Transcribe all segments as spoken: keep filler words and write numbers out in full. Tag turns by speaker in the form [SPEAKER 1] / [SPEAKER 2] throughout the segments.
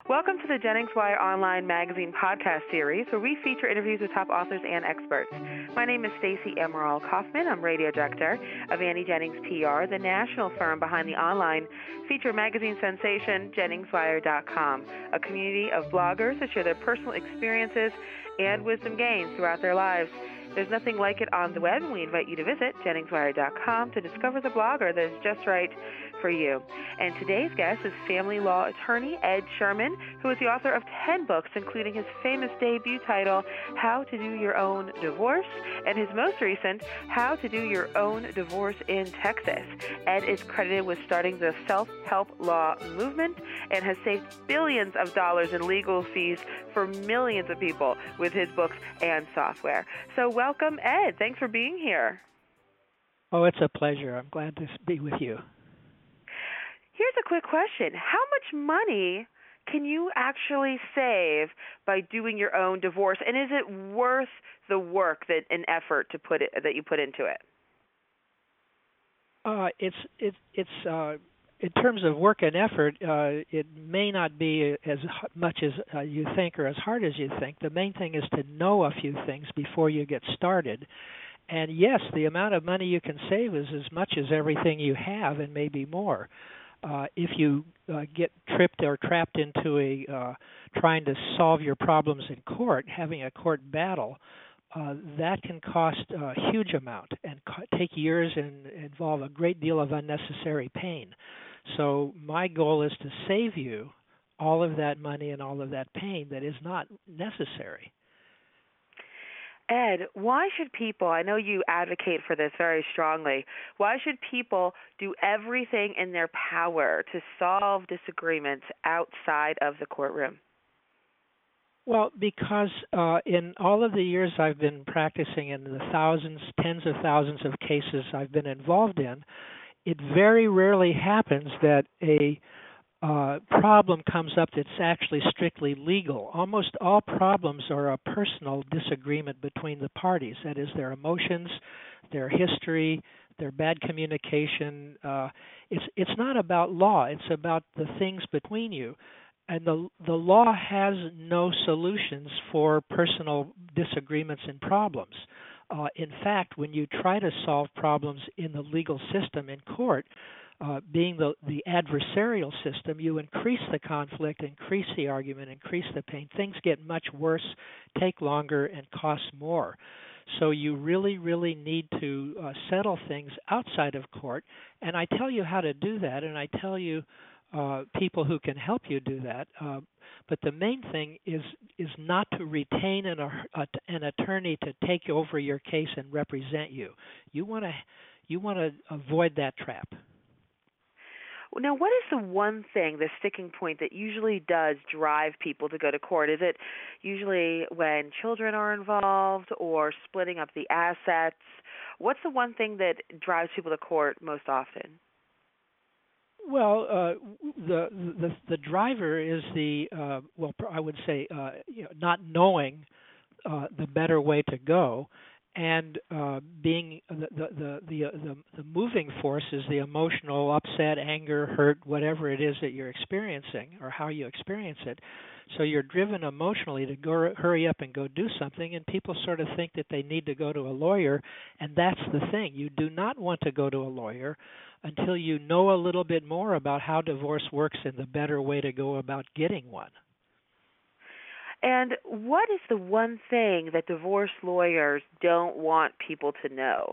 [SPEAKER 1] Welcome to the Jennings Wire Online Magazine podcast series, where we feature interviews with top authors and experts. My name is Stacey Emerald Kaufman. I'm radio director of Annie Jennings P R, the national firm behind the online feature magazine sensation, Jennings Wire dot com, a community of bloggers that share their personal experiences and wisdom gains throughout their lives. There's nothing like it on the web, and we invite you to visit Jennings Wire dot com to discover the blogger that is just right for you. And today's guest is family law attorney Ed Sherman, who is the author of ten books, including his famous debut title, How to Do Your Own Divorce, and his most recent, How to Do Your Own Divorce in Texas. Ed is credited with starting the self-help law movement and has saved billions of dollars in legal fees for millions of people with his books and software. So welcome, Ed. Thanks for being here.
[SPEAKER 2] Oh, it's a pleasure. I'm glad to be with you.
[SPEAKER 1] Here's a quick question. How much money can you actually save by doing your own divorce, and is it worth the work that and effort to put it that you put into it?
[SPEAKER 2] Uh, it's it, it's uh, in terms of work and effort, uh, it may not be as much as uh, you think or as hard as you think. The main thing is to know a few things before you get started. And yes, the amount of money you can save is as much as everything you have, and maybe more. Uh, if you uh, get tripped or trapped into a uh, trying to solve your problems in court, having a court battle, uh, that can cost a huge amount and co- take years and involve a great deal of unnecessary pain. So my goal is to save you all of that money and all of that pain that is not necessary.
[SPEAKER 1] Ed, why should people, I know you advocate for this very strongly, why should people do everything in their power to solve disagreements outside of the courtroom?
[SPEAKER 2] Well, because uh, in all of the years I've been practicing, in the thousands, tens of thousands of cases I've been involved in, it very rarely happens that a Uh, problem comes up that's actually strictly legal. Almost all problems are a personal disagreement between the parties. That is, their emotions, their history, their bad communication. Uh, it's it's not about law. It's about the things between you. And the the law has no solutions for personal disagreements and problems. Uh, in fact, when you try to solve problems in the legal system in court, Uh, being the, the adversarial system, you increase the conflict, increase the argument, increase the pain. Things get much worse, take longer, and cost more. So you really, really need to uh, settle things outside of court. And I tell you how to do that, and I tell you uh, people who can help you do that. Uh, but the main thing is is not to retain an, uh, an attorney to take over your case and represent you. You want to you want to avoid that trap.
[SPEAKER 1] Now, what is the one thing, the sticking point that usually does drive people to go to court? Is it usually when children are involved or splitting up the assets? What's the one thing that drives people to court most often?
[SPEAKER 2] Well, uh, the, the the driver is the uh, well, I would say uh, you know, not knowing uh, the better way to go. And uh, being the the, the the the the moving force is the emotional upset, anger, hurt, whatever it is that you're experiencing or how you experience it. So you're driven emotionally to go hurry up and go do something, and people sort of think that they need to go to a lawyer, and that's the thing. You do not want to go to a lawyer until you know a little bit more about how divorce works and the better way to go about getting one.
[SPEAKER 1] And what is the one thing that divorce lawyers don't want people to know?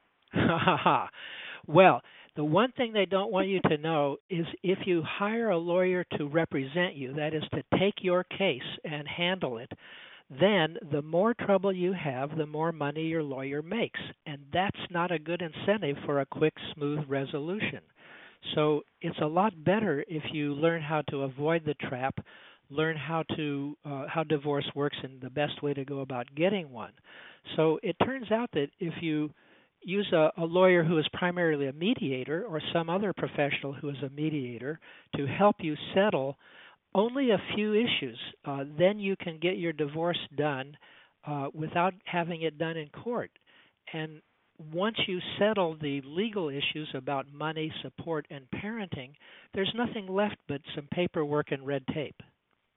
[SPEAKER 2] Well, the one thing they don't want you to know is if you hire a lawyer to represent you, that is to take your case and handle it, then the more trouble you have, the more money your lawyer makes. And that's not a good incentive for a quick, smooth resolution. So it's a lot better if you learn how to avoid the trap, learn how to uh, how divorce works and the best way to go about getting one. So it turns out that if you use a, a lawyer who is primarily a mediator or some other professional who is a mediator to help you settle only a few issues, uh, then you can get your divorce done uh, without having it done in court. And once you settle the legal issues about money, support, and parenting, there's nothing left but some paperwork and red tape.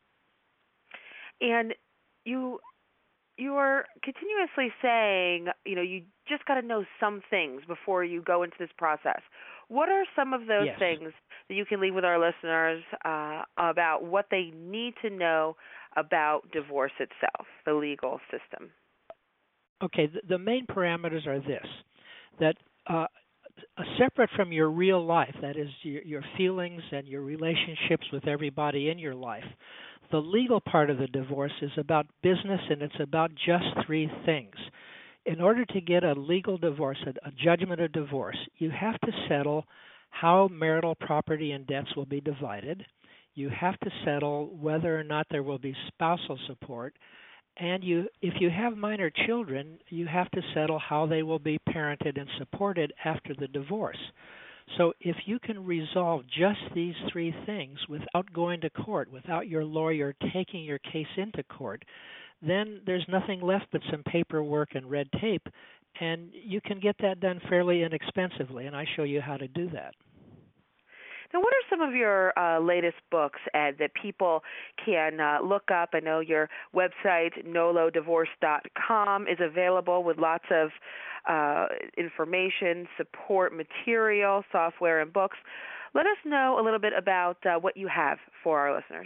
[SPEAKER 1] And you you are continuously saying, you know, you just got to know some things before you go into this process. What are some of those
[SPEAKER 2] Yes.
[SPEAKER 1] things that you can leave with our listeners uh, about what they need to know about divorce itself, the legal system?
[SPEAKER 2] Okay, the, the main parameters are this, that uh, separate from your real life, that is your, your feelings and your relationships with everybody in your life, the legal part of the divorce is about business, and it's about just three things. In order to get a legal divorce, a, a judgment of divorce, you have to settle how marital property and debts will be divided. You have to settle whether or not there will be spousal support. And you, if you have minor children, you have to settle how they will be parented and supported after the divorce. So if you can resolve just these three things without going to court, without your lawyer taking your case into court, then there's nothing left but some paperwork and red tape, and you can get that done fairly inexpensively, and I show you how to do that.
[SPEAKER 1] Now, what are some of your uh, latest books, Ed, that people can uh, look up? I know your website, nolo divorce dot com, is available with lots of uh, information, support material, software, and books. Let us know a little bit about uh, what you have for our listeners.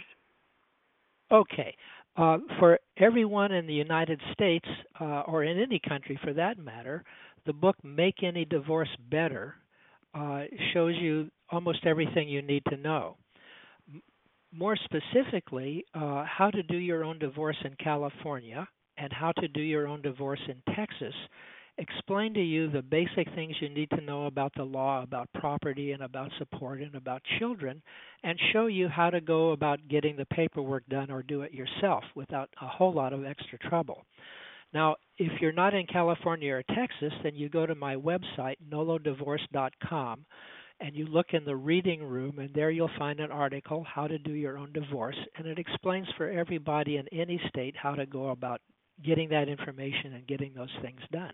[SPEAKER 2] Okay. Uh, for everyone in the United States, uh, or in any country for that matter, the book Make Any Divorce Better uh, shows you almost everything you need to know. M- more specifically, uh, how to do your own divorce in California and how to do your own divorce in Texas explain to you the basic things you need to know about the law, about property and about support and about children, and show you how to go about getting the paperwork done or do it yourself without a whole lot of extra trouble. Now, if you're not in California or Texas, then you go to my website, nolo divorce dot com, and you look in the reading room, and there you'll find an article, How to Do Your Own Divorce, and it explains for everybody in any state how to go about getting that information and getting those things done.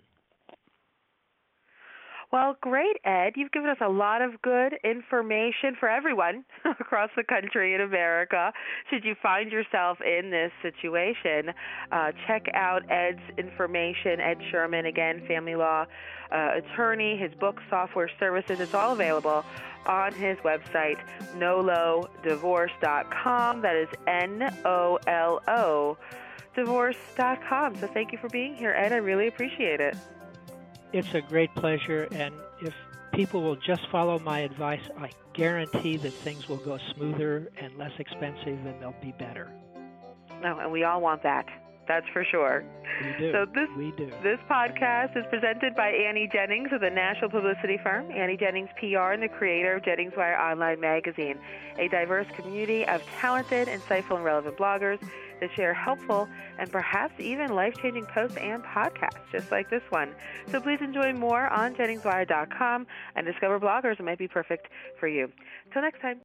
[SPEAKER 1] Well, great, Ed. You've given us a lot of good information for everyone across the country in America. Should you find yourself in this situation, uh, check out Ed's information. Ed Sherman, again, family law uh, attorney, his book, Software Services. It's all available on his website, nolo divorce dot com. That is N O L O divorce dot com. So thank you for being here, Ed. I really appreciate it.
[SPEAKER 2] It's a great pleasure, and if people will just follow my advice, I guarantee that things will go smoother and less expensive, and they'll be better.
[SPEAKER 1] No, and we all want that. That's for sure.
[SPEAKER 2] We do.
[SPEAKER 1] So this,
[SPEAKER 2] we do.
[SPEAKER 1] This podcast is presented by Annie Jennings of the national publicity firm, Annie Jennings P R, and the creator of Jennings Wire Online Magazine, a diverse community of talented, insightful, and relevant bloggers that share helpful and perhaps even life-changing posts and podcasts, just like this one. So please enjoy more on jennings wire dot com and discover bloggers that might be perfect for you. Until next time.